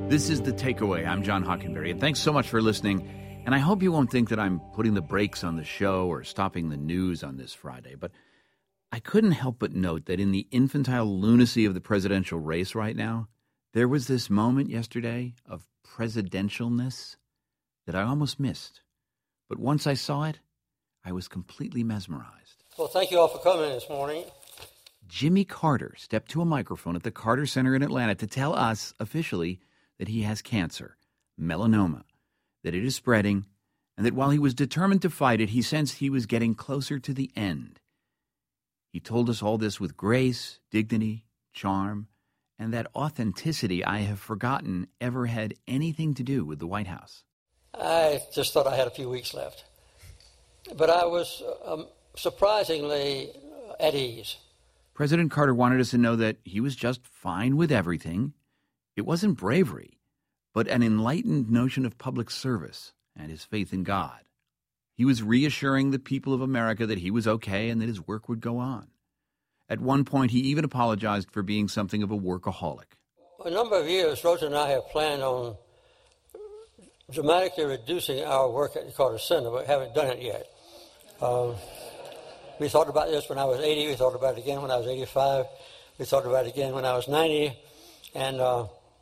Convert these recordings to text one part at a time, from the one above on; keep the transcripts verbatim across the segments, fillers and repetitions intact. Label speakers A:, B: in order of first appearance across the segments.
A: This is The Takeaway. I'm John Hockenberry, and thanks so much for listening. And I hope you won't think that I'm putting the brakes on the show or stopping the news on this Friday, but I couldn't help but note that in the infantile lunacy of the presidential race right now, there was this moment yesterday of presidentialness that I almost missed. But once I saw it, I was completely mesmerized.
B: Well, thank you all for coming this morning.
A: Jimmy Carter stepped to a microphone at the Carter Center in Atlanta to tell us officially that he has cancer, melanoma, that it is spreading, and that while he was determined to fight it, he sensed he was getting closer to the end. He told us all this with grace, dignity, charm, and that authenticity I have forgotten ever had anything to do with the White House.
B: I just thought I had a few weeks left. But I was um, surprisingly at ease.
A: President Carter wanted us to know that he was just fine with everything. It wasn't bravery, but an enlightened notion of public service and his faith in God. He was reassuring the people of America that he was okay and that his work would go on. At one point, he even apologized for being something of a workaholic.
B: For a number of years, Rosa and I have planned on dramatically reducing our work at the Carter Center, but haven't done it yet. Um, we thought about this when I was eighty. We thought about it again when I was eighty-five. We thought about it again when I was ninety. And uh,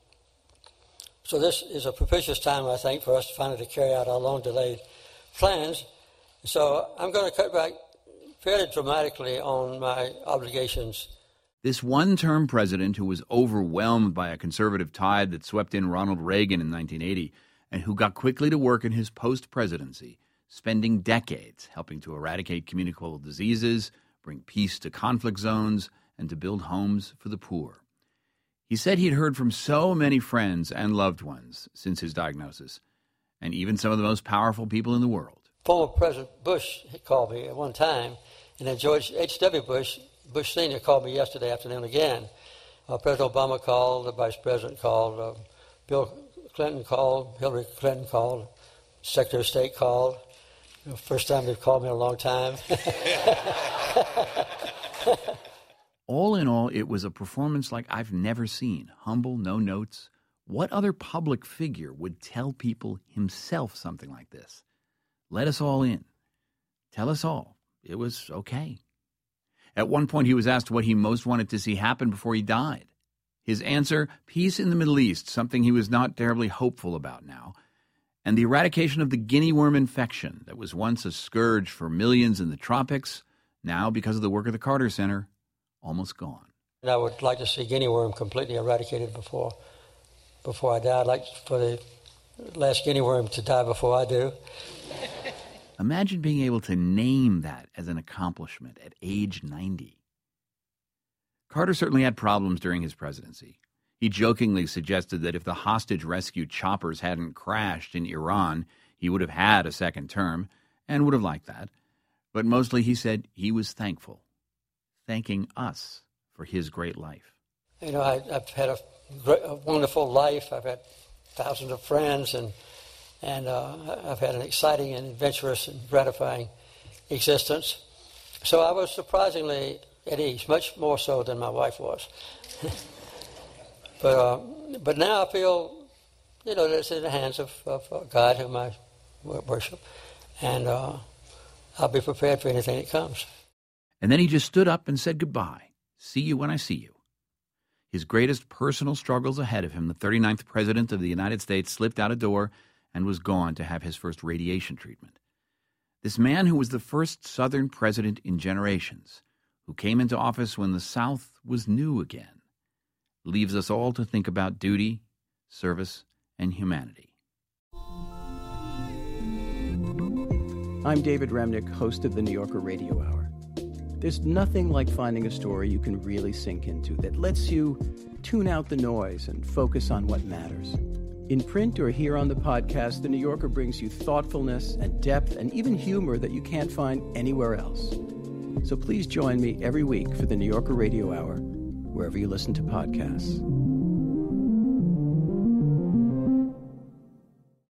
B: so this is a propitious time, I think, for us to finally to carry out our long-delayed plans. So I'm going to cut back fairly dramatically on my obligations.
A: This one-term president who was overwhelmed by a conservative tide that swept in Ronald Reagan in nineteen eighty and who got quickly to work in his post-presidency, spending decades helping to eradicate communicable diseases, bring peace to conflict zones, and to build homes for the poor. He said he'd heard from so many friends and loved ones since his diagnosis, and even some of the most powerful people in the world.
B: Former President Bush called me at one time, and then George H W. Bush, Bush Senior called me yesterday afternoon again. Uh, President Obama called, the Vice President called, uh, Bill Clinton called, Hillary Clinton called, Secretary of State called. You know, first time they've called me in a long time.
A: All in all, it was a performance like I've never seen. Humble, no notes. What other public figure would tell people himself something like this? Let us all in. Tell us all. It was okay. At one point, he was asked what he most wanted to see happen before he died. His answer, peace in the Middle East, something he was not terribly hopeful about now, and the eradication of the guinea worm infection that was once a scourge for millions in the tropics, now, because of the work of the Carter Center, almost gone.
B: I would like to see guinea worm completely eradicated before before I die. I'd like for the last guinea worm to die before I do.
A: Imagine being able to name that as an accomplishment at age ninety. Carter certainly had problems during his presidency. He jokingly suggested that if the hostage rescue choppers hadn't crashed in Iran, he would have had a second term and would have liked that. But mostly he said he was thankful, thanking us for his great life.
B: You know, I, I've had a, great, a wonderful life. I've had thousands of friends, and and uh, I've had an exciting and adventurous and gratifying existence. So I was surprisingly at ease, much more so than my wife was. but uh, but now I feel, you know, that it's in the hands of, of God, whom I worship, and uh, I'll be prepared for anything that comes.
A: And then he just stood up and said goodbye. See you when I see you. His greatest personal struggles ahead of him, the thirty-ninth President of the United States slipped out a door and was gone to have his first radiation treatment. This man who was the first Southern president in generations, who came into office when the South was new again, leaves us all to think about duty, service, and humanity.
C: I'm David Remnick, host of the New Yorker Radio Hour. There's nothing like finding a story you can really sink into that lets you tune out the noise and focus on what matters. In print or here on the podcast, The New Yorker brings you thoughtfulness and depth and even humor that you can't find anywhere else. So please join me every week for The New Yorker Radio Hour, wherever you listen to podcasts.